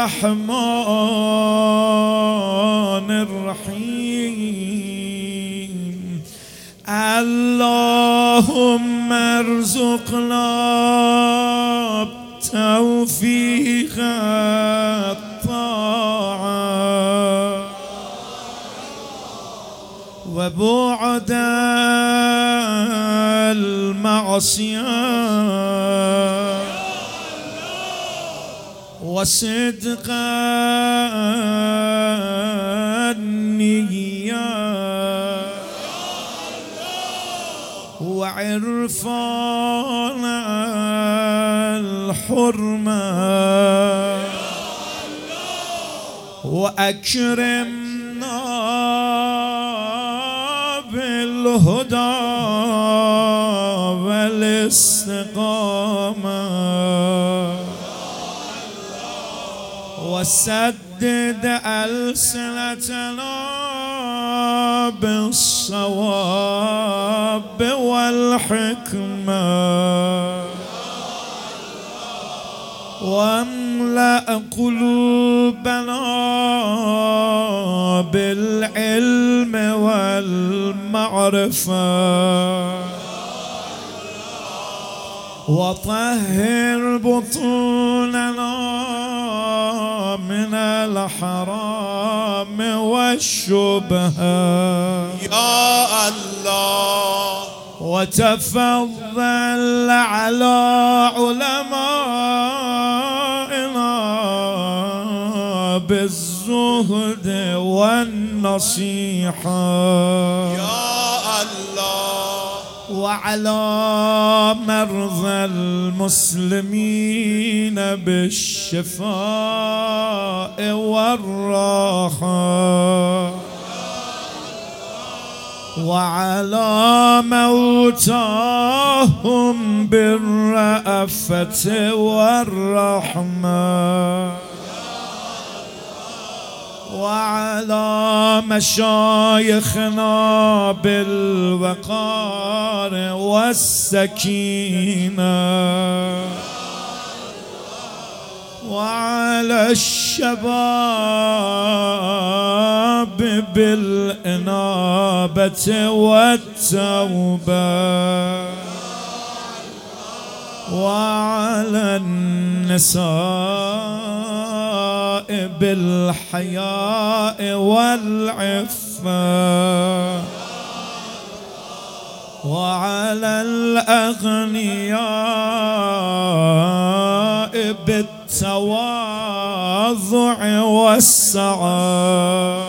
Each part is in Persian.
الرحمن الرحيم. اللهم ارزقنا توفيق الطاعة وبعد المعصية وصدق النية وعرفان الحرمة وأكرمنا بالهدى والاستقامة وسدد ألسنتنا بالصواب والحكمة واملأ قلوبنا بالعلم والمعرفة وطهر بطوننا من الحرام والشبهة يا الله. وتفضل على علمائنا بالزهد والنصيحة يا الله. وعلى مرضى المسلمين بالشفاء والراحة وعلى موتاهم بالرأفة والرحمة وعلى مشايخنا بالوقار والسكينة وعلى الشباب بالإنابة والتوبة وعلى النساء بالحياء والعفة وعلى الأغنياء بالتواضع والسعة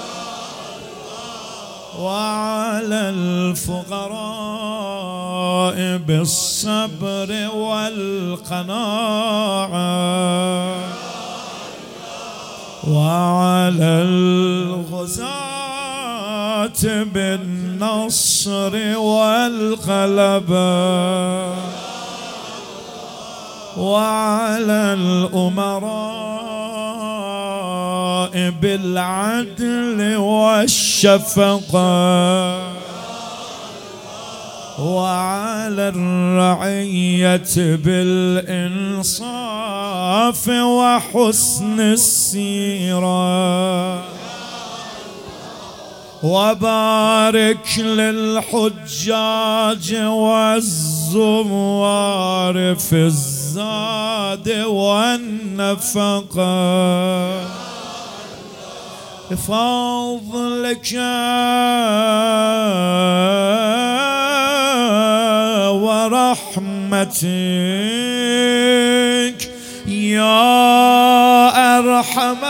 وعلى الفقراء بالصبر والقناعة وعلى الغزاة بالنصر والغلبة وعلى الأمراء بالعدل والشفقة وعلى الرعية بالإنصاف وحسن السيرة وبارك للحجاج والزوار في الزاد والنفقة بفضلك ورحمتك يا أرحم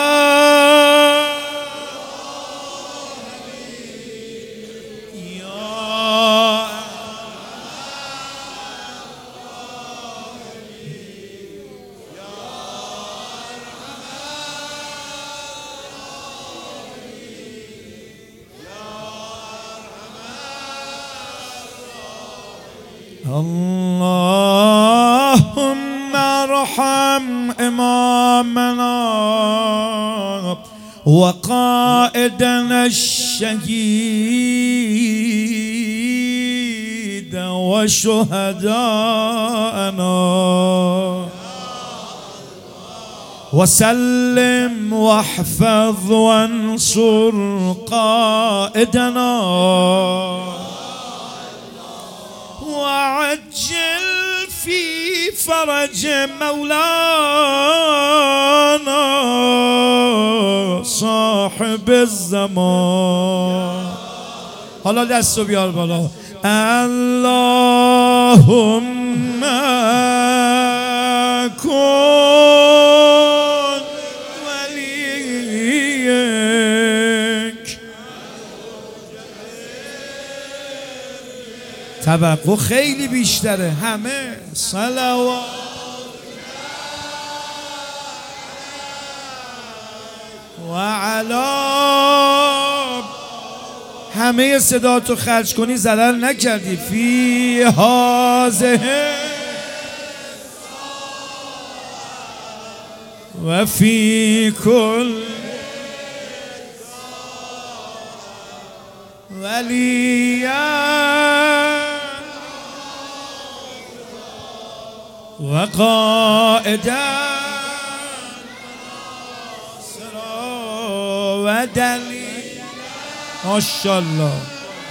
اللهم ارحم إمامنا وقائدنا الشهيد وشهداءنا وسلم واحفظ وانصر قائدنا وعجل في فرج مولانا صاحب الزمان. حالا دستو بیار بالا. اللهم کن ولیک. توقع خیلی بیشتره. همه صلوات و علی. همه صدا تو خرج کنی ضرر نکردی. فی هازه و فی کل ولیا و قائدا و دلیل. ماشاءالله.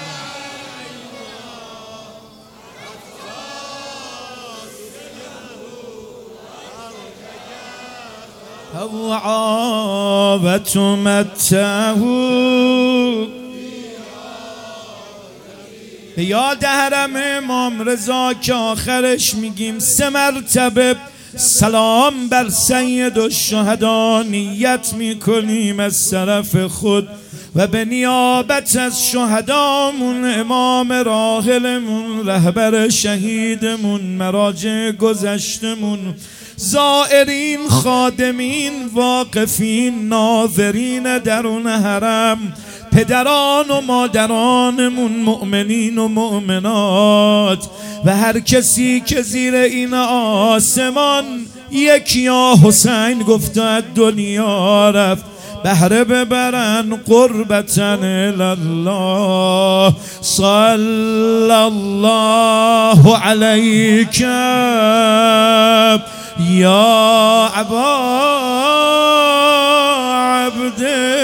وعابت مته به یاد حرم امام رضا که آخرش میگیم 3 مرتبه سلام بر سید الشهدا نیت میکنیم از طرف خود و به نیابت از شهدامون، امام راحلمون، رهبر شهیدمون، مراجع گذشتمون، زائرین، خادمین، واقفین، ناظرین درون حرم، پدران و مادرانمون، مؤمنین و مؤمنات و هر کسی که زیر این آسمان یک یا حسین گفته از دنیا رفت، بهره ببرن قربتن الله. صلی الله علیک یا ابا عبد